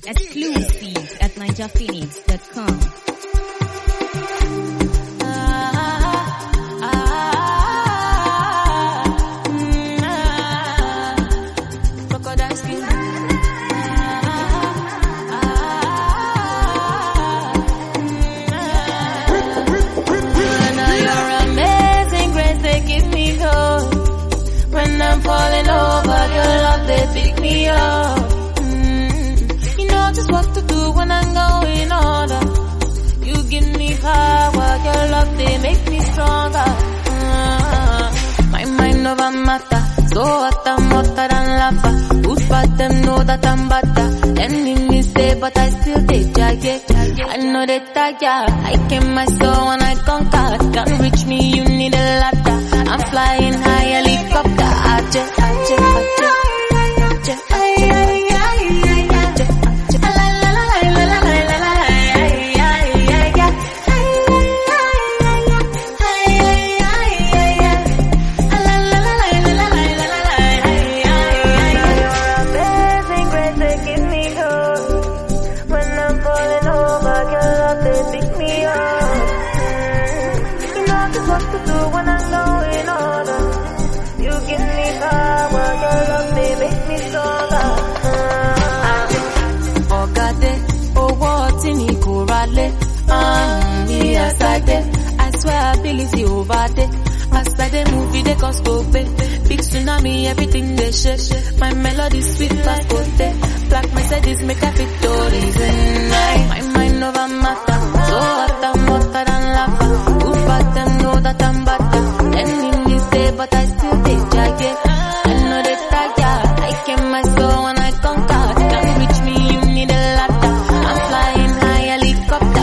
Exclusive at NinjaPhoenix.com. When I'm falling over, your love, they pick me up. You know just what to do when I'm going under. You give me power, your love, they make me stronger. My mind over matter, so hot I'm hotter than lava. Who's bad, them know that I'm better. Enemies say, but I still take jagged. I know they tired, I came my soul when I conquer. Can't reach me, you need a ladder. I'm flying high, helicopter. What to do when I'm going under. You give me power, your love, they make me stronger. Oh God, oh what in Ikorale, me as I did. I swear I believe you over there. As I dey move, they cause go big tsunami, everything they shake. My melody sweet as kote. Black Mercedes make a victories in night. My mind over matter, so hot I'm hotter than lava. Who's bad them know that I'm better. Enemies say, but I still take jagged. I know they tired, I came my soul when I conquer. Can't reach me, you need a ladder. I'm flying high, helicopter.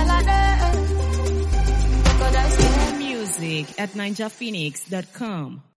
At NinjaPhoenix.com.